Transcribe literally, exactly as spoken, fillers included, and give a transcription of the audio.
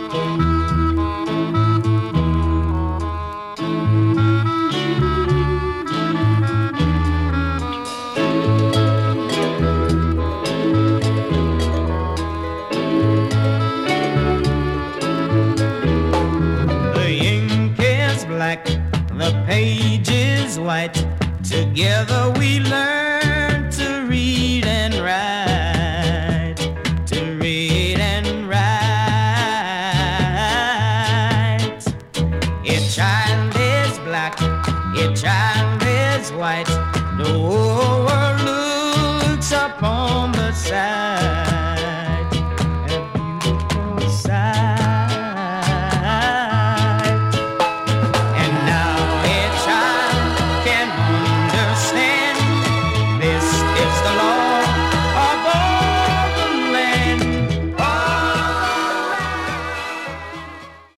The page is white. Together we learn to read and write, to read and write. A child is black, a child is white. The whole world looks upon the side.